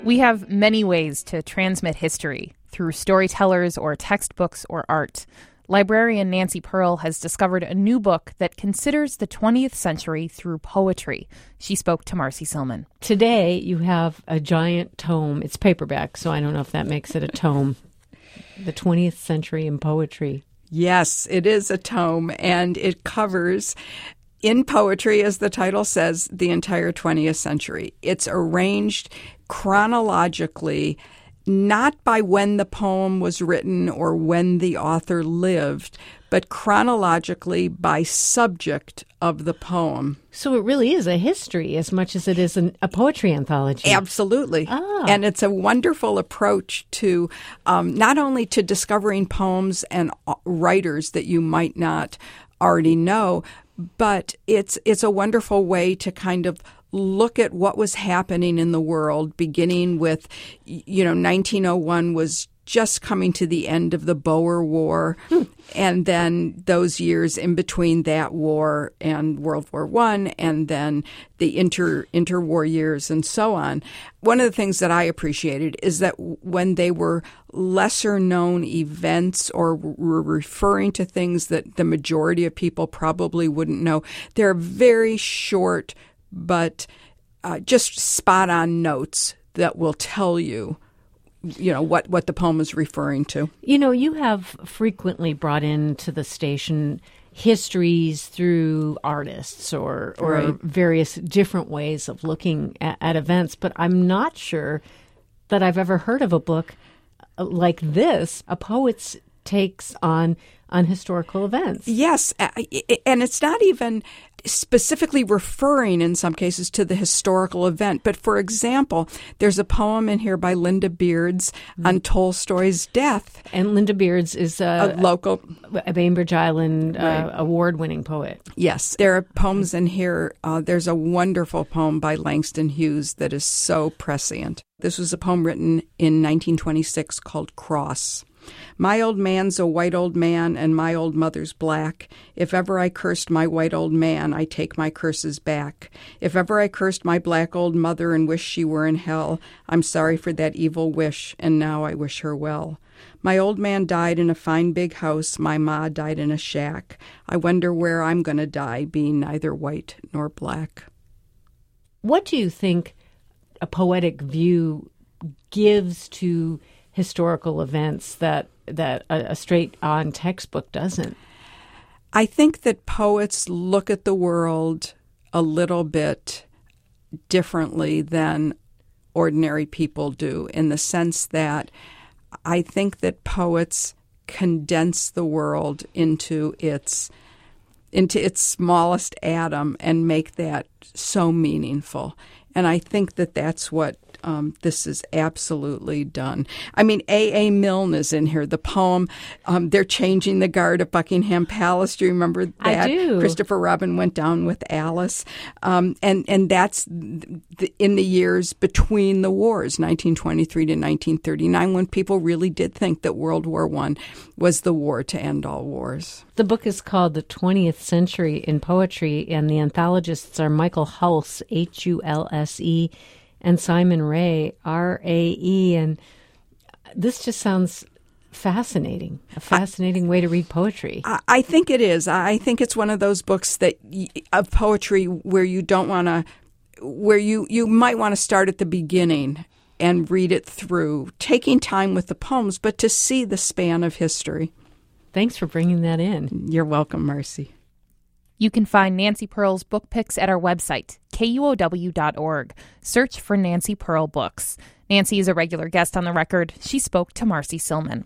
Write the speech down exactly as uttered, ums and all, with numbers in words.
We have many ways to transmit history, through storytellers or textbooks or art. Librarian Nancy Pearl has discovered a new book that considers the twentieth century through poetry. She spoke to Marcy Silman. Today, you have a giant tome. It's paperback, so I don't know if that makes it a tome. The twentieth century in poetry. Yes, it is a tome, and it covers, in poetry, as the title says, the entire twentieth century. It's arranged chronologically, not by when the poem was written or when the author lived, but chronologically by subject of the poem. So it really is a history as much as it is an, a poetry anthology. Absolutely. Ah. And it's a wonderful approach to um, not only to discovering poems and writers that you might not already know, but it's it's a wonderful way to kind of look at what was happening in the world, beginning with, you know, nineteen oh one was just coming to the end of the Boer War, hmm. and then those years in between that war and World War One, and then the inter interwar years and so on. One of the things that I appreciated is that when they were lesser known events or were referring to things that the majority of people probably wouldn't know, they're very short but uh, just spot-on notes that will tell you, you know, what, what the poem is referring to. You know, you have frequently brought into the station histories through artists or, or right. various different ways of looking at, at events, but I'm not sure that I've ever heard of a book like this, a poet's takes on on historical events. Yes, and it's not even specifically referring in some cases to the historical event. But for example, there's a poem in here by Linda Beards mm-hmm. on Tolstoy's death. And Linda Beards is a, a local a Bainbridge Island right. uh, award-winning poet. Yes, there are poems in here. Uh, there's a wonderful poem by Langston Hughes that is so prescient. This was a poem written in nineteen twenty-six called Cross. My old man's a white old man, and my old mother's black. If ever I cursed my white old man, I take my curses back. If ever I cursed my black old mother and wish she were in hell, I'm sorry for that evil wish, and now I wish her well. My old man died in a fine big house, my ma died in a shack. I wonder where I'm going to die, being neither white nor black. What do you think a poetic view gives to historical events that that a, a straight-on textbook doesn't? I think that poets look at the world a little bit differently than ordinary people do, in the sense that I think that poets condense the world into its into its smallest atom and make that so meaningful. And I think that that's what um, this is absolutely done. I mean, A A. Milne is in here. The poem, um, They're Changing the Guard at Buckingham Palace. Do you remember that? I do. Christopher Robin went down with Alice. Um, and, and that's the, in the years between the wars, nineteen twenty-three to nineteen thirty-nine, when people really did think that World War One was the war to end all wars. The book is called The twentieth Century in Poetry, and the anthologists are Michael Hulse, H U L S E, and Simon Ray, R A E. And this just sounds fascinating, a fascinating I, way to read poetry. I, I think it is. I think it's one of those books that of poetry where you don't want to, where you, you might want to start at the beginning and read it through, taking time with the poems, but to see the span of history. Thanks for bringing that in. You're welcome, Marcy. You can find Nancy Pearl's book picks at our website, K U O W dot org. Search for Nancy Pearl Books. Nancy is a regular guest on the record. She spoke to Marcy Silman.